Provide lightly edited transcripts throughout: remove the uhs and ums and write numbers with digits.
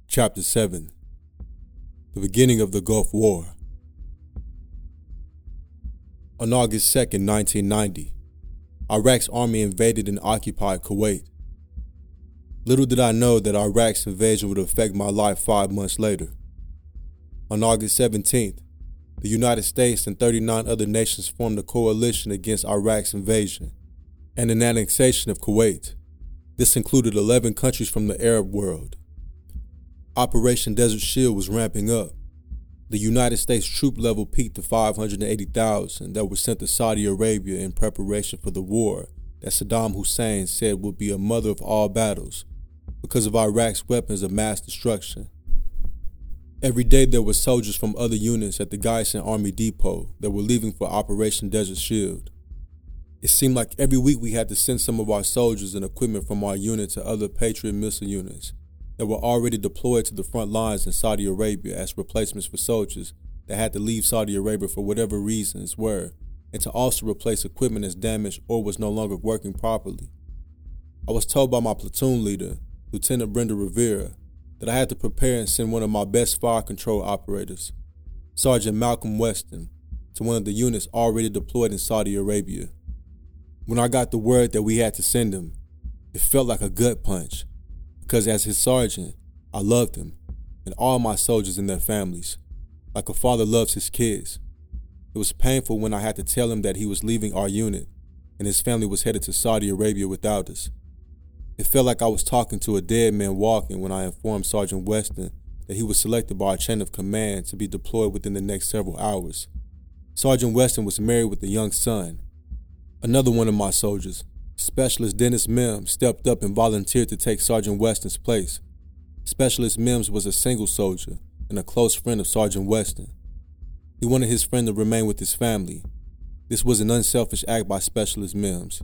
Chapter 7. The Beginning of the Gulf War. On August 2nd, 1990, Iraq's army invaded and occupied Kuwait. Little did I know that Iraq's invasion would affect my life 5 months later. On August 17th, the United States and 39 other nations formed a coalition against Iraq's invasion and an annexation of Kuwait. This included 11 countries from the Arab world. Operation Desert Shield was ramping up. The United States troop level peaked to 580,000 that were sent to Saudi Arabia in preparation for the war that Saddam Hussein said would be a mother of all battles because of Iraq's weapons of mass destruction. Every day there were soldiers from other units at the Guyson Army Depot that were leaving for Operation Desert Shield. It seemed like every week we had to send some of our soldiers and equipment from our unit to other Patriot missile units that were already deployed to the front lines in Saudi Arabia as replacements for soldiers that had to leave Saudi Arabia for whatever reasons were, and to also replace equipment that's damaged or was no longer working properly. I was told by my platoon leader, Lieutenant Brenda Rivera, that I had to prepare and send one of my best fire control operators, Sergeant Malcolm Weston, to one of the units already deployed in Saudi Arabia. When I got the word that we had to send him, it felt like a gut punch. Because as his sergeant, I loved him and all my soldiers and their families, like a father loves his kids. It was painful when I had to tell him that he was leaving our unit and his family was headed to Saudi Arabia without us. It felt like I was talking to a dead man walking when I informed Sergeant Weston that he was selected by our chain of command to be deployed within the next several hours. Sergeant Weston was married with a young son. Another one of my soldiers, Specialist Dennis Mims, stepped up and volunteered to take Sergeant Weston's place. Specialist Mims was a single soldier and a close friend of Sergeant Weston. He wanted his friend to remain with his family. This was an unselfish act by Specialist Mims.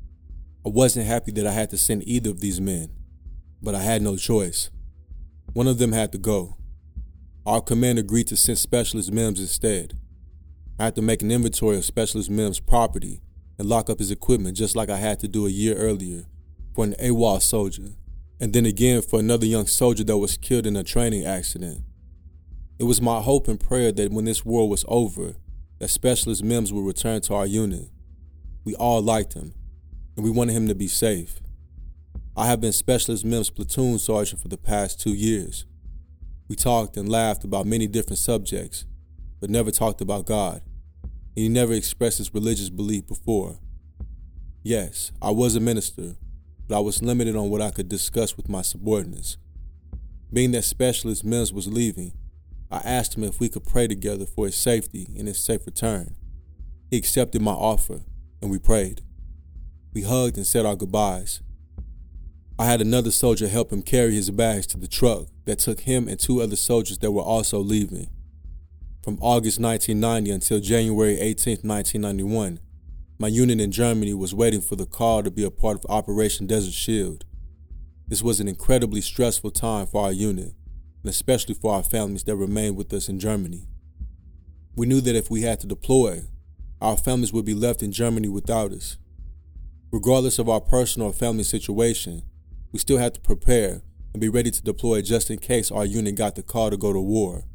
I wasn't happy that I had to send either of these men, but I had no choice. One of them had to go. Our command agreed to send Specialist Mims instead. I had to make an inventory of Specialist Mims' property and lock up his equipment just like I had to do a year earlier for an AWOL soldier, and then again for another young soldier that was killed in a training accident. It was my hope and prayer that when this war was over, that Specialist Mims would return to our unit. We all liked him, and we wanted him to be safe. I have been Specialist Mims' platoon sergeant for the past 2 years. We talked and laughed about many different subjects, but never talked about God. And he never expressed his religious belief before. Yes, I was a minister, but I was limited on what I could discuss with my subordinates. Being that Specialist Mims was leaving, I asked him if we could pray together for his safety and his safe return. He accepted my offer, and we prayed. We hugged and said our goodbyes. I had another soldier help him carry his bags to the truck that took him and 2 other soldiers that were also leaving. From August 1990 until January 18, 1991, my unit in Germany was waiting for the call to be a part of Operation Desert Shield. This was an incredibly stressful time for our unit, and especially for our families that remained with us in Germany. We knew that if we had to deploy, our families would be left in Germany without us. Regardless of our personal or family situation, we still had to prepare and be ready to deploy just in case our unit got the call to go to war.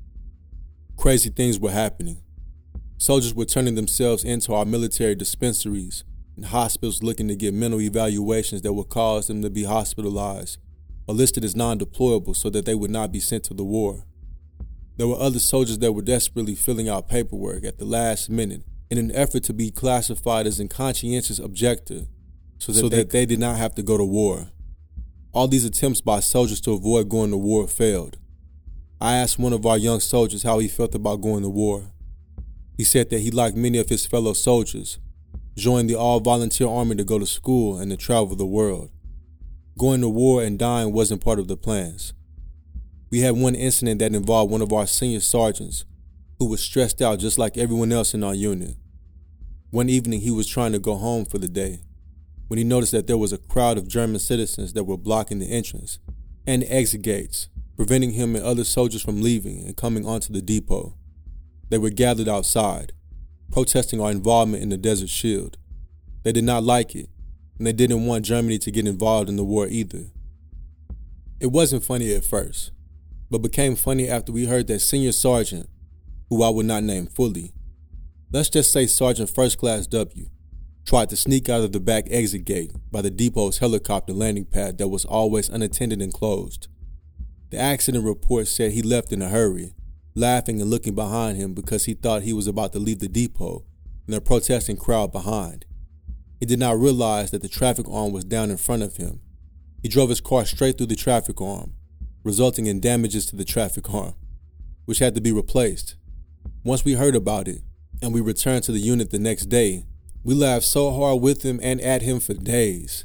Crazy things were happening. Soldiers were turning themselves into our military dispensaries and hospitals looking to get mental evaluations that would cause them to be hospitalized or listed as non-deployable so that they would not be sent to the war. There were other soldiers that were desperately filling out paperwork at the last minute in an effort to be classified as a conscientious objector so that they did not have to go to war. All these attempts by soldiers to avoid going to war failed. I asked one of our young soldiers how he felt about going to war. He said that he, like many of his fellow soldiers, joined the all-volunteer army to go to school and to travel the world. Going to war and dying wasn't part of the plans. We had one incident that involved one of our senior sergeants who was stressed out just like everyone else in our unit. One evening he was trying to go home for the day when he noticed that there was a crowd of German citizens that were blocking the entrance and the exit gates, preventing him and other soldiers from leaving and coming onto the depot. They were gathered outside, protesting our involvement in the Desert Shield. They did not like it, and they didn't want Germany to get involved in the war either. It wasn't funny at first. but became funny after we heard that Senior Sergeant, who I would not name fully, let's just say Sergeant First Class W, tried to sneak out of the back exit gate by the depot's helicopter landing pad that was always unattended and closed. The accident report said he left in a hurry, laughing and looking behind him because he thought he was about to leave the depot and a protesting crowd behind. He did not realize that the traffic arm was down in front of him. He drove his car straight through the traffic arm, resulting in damages to the traffic arm, which had to be replaced. Once we heard about it, and we returned to the unit the next day, we laughed so hard with him and at him for days.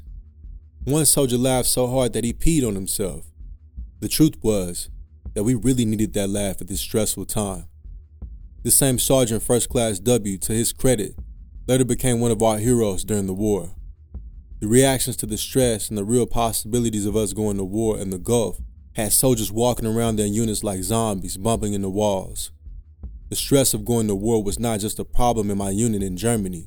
One soldier laughed so hard that he peed on himself. The truth was that we really needed that laugh at this stressful time. This same Sergeant First Class W, to his credit, later became one of our heroes during the war. The reactions to the stress and the real possibilities of us going to war in the Gulf had soldiers walking around their units like zombies, bumping into walls. The stress of going to war was not just a problem in my unit in Germany.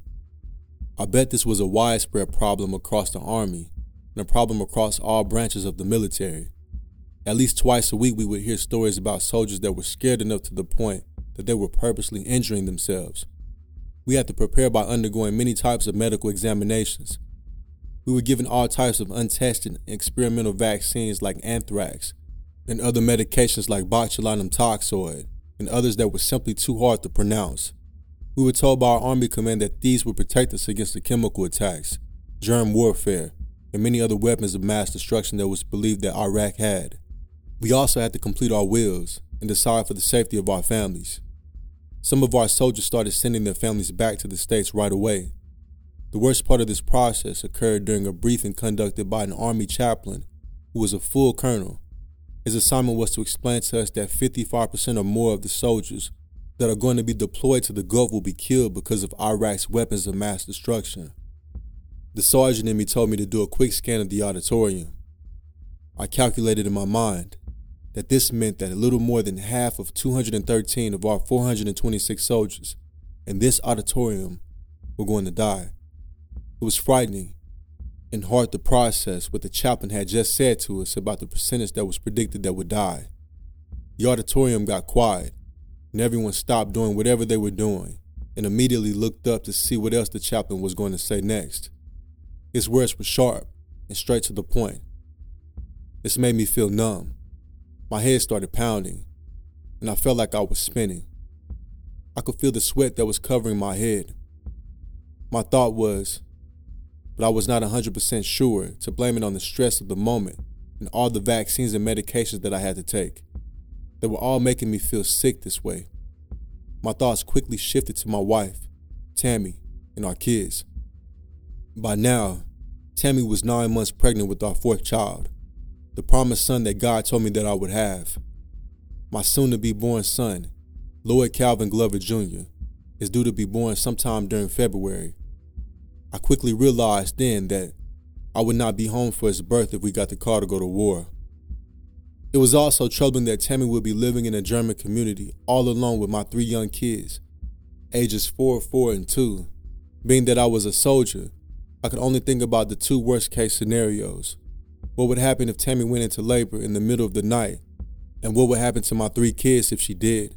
I bet this was a widespread problem across the Army and a problem across all branches of the military. At least twice a week we would hear stories about soldiers that were scared enough to the point that they were purposely injuring themselves. We had to prepare by undergoing many types of medical examinations. We were given all types of untested experimental vaccines like anthrax and other medications like botulinum toxoid and others that were simply too hard to pronounce. We were told by our Army command that these would protect us against the chemical attacks, germ warfare, and many other weapons of mass destruction that was believed that Iraq had. We also had to complete our wills and decide for the safety of our families. Some of our soldiers started sending their families back to the States right away. The worst part of this process occurred during a briefing conducted by an Army chaplain who was a full colonel. His assignment was to explain to us that 55% or more of the soldiers that are going to be deployed to the Gulf will be killed because of Iraq's weapons of mass destruction. The sergeant in me told me to do a quick scan of the auditorium. I calculated in my mind that this meant that a little more than half of 213 of our 426 soldiers in this auditorium were going to die. It was frightening and hard to process what the chaplain had just said to us about the percentage that was predicted that would die. The auditorium got quiet, and everyone stopped doing whatever they were doing and immediately looked up to see what else the chaplain was going to say next. His words were sharp and straight to the point. This made me feel numb. My head started pounding, and I felt like I was spinning. I could feel the sweat that was covering my head. My thought was, but I was not 100% sure, to blame it on the stress of the moment and all the vaccines and medications that I had to take. They were all making me feel sick this way. My thoughts quickly shifted to my wife, Tammy, and our kids. By now, Tammy was 9 months pregnant with our fourth child, the promised son that God told me that I would have. My soon-to-be-born son, Lloyd Calvin Glover Jr., is due to be born sometime during February. I quickly realized then that I would not be home for his birth if we got the call to go to war. It was also troubling that Tammy would be living in a German community all alone with my 3 young kids, ages 4, 4, and 2. Being that I was a soldier, I could only think about the 2 worst-case scenarios. What would happen if Tammy went into labor in the middle of the night? And what would happen to my 3 kids if she did?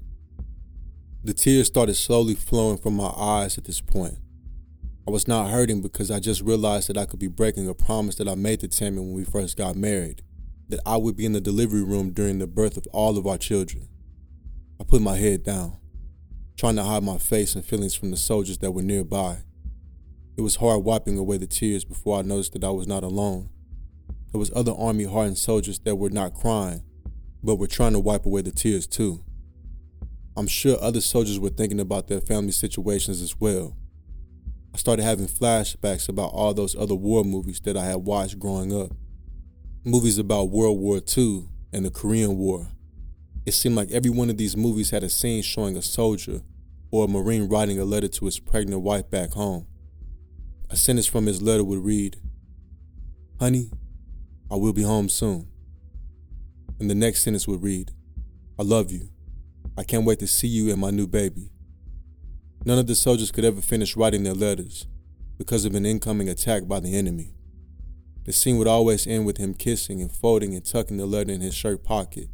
The tears started slowly flowing from my eyes at this point. I was not hurting because I just realized that I could be breaking a promise that I made to Tammy when we first got married, that I would be in the delivery room during the birth of all of our children. I put my head down, trying to hide my face and feelings from the soldiers that were nearby. It was hard wiping away the tears before I noticed that I was not alone. There was other Army hardened soldiers that were not crying, but were trying to wipe away the tears too. I'm sure other soldiers were thinking about their family situations as well. I started having flashbacks about all those other war movies that I had watched growing up. Movies about World War II and the Korean War. It seemed like every one of these movies had a scene showing a soldier or a Marine writing a letter to his pregnant wife back home. A sentence from his letter would read, "Honey, I will be home soon." And the next sentence would read, "I love you. I can't wait to see you and my new baby." None of the soldiers could ever finish writing their letters because of an incoming attack by the enemy. The scene would always end with him kissing and folding and tucking the letter in his shirt pocket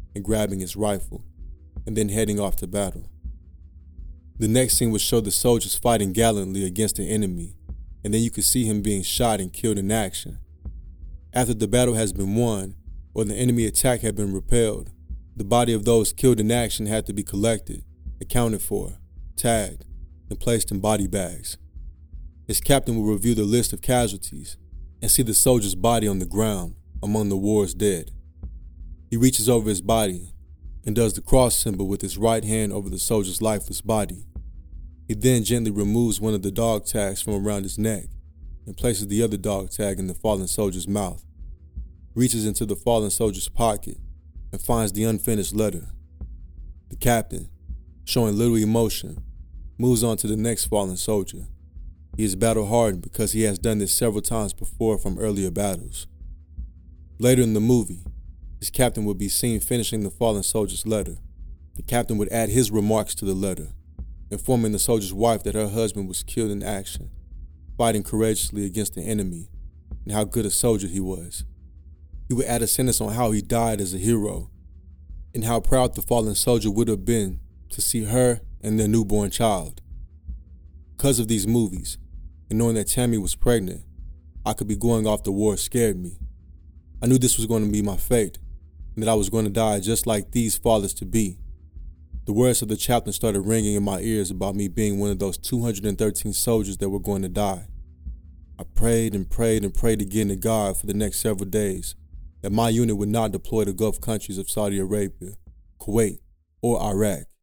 and grabbing his rifle, and then heading off to battle. The next scene would show the soldiers fighting gallantly against the enemy, and then you could see him being shot and killed in action. After the battle has been won, or the enemy attack had been repelled, the body of those killed in action had to be collected, accounted for, tagged, and placed in body bags. His captain will review the list of casualties and see the soldier's body on the ground among the war's dead. He reaches over his body and does the cross symbol with his right hand over the soldier's lifeless body. He then gently removes one of the dog tags from around his neck and places the other dog tag in the fallen soldier's mouth, reaches into the fallen soldier's pocket and finds the unfinished letter. The captain, showing little emotion, moves on to the next fallen soldier. He is battle-hardened because he has done this several times before from earlier battles. Later in the movie, his captain would be seen finishing the fallen soldier's letter. The captain would add his remarks to the letter, informing the soldier's wife that her husband was killed in action, fighting courageously against the enemy, and how good a soldier he was. He would add a sentence on how he died as a hero, and how proud the fallen soldier would have been to see her and their newborn child. Because of these movies, and knowing that Tammy was pregnant, I could be going off to war scared me. I knew this was going to be my fate, and that I was going to die just like these fathers-to-be. The words of the chaplain started ringing in my ears about me being one of those 213 soldiers that were going to die. I prayed and prayed and prayed again to God for the next several days that my unit would not deploy to Gulf countries of Saudi Arabia, Kuwait, or Iraq.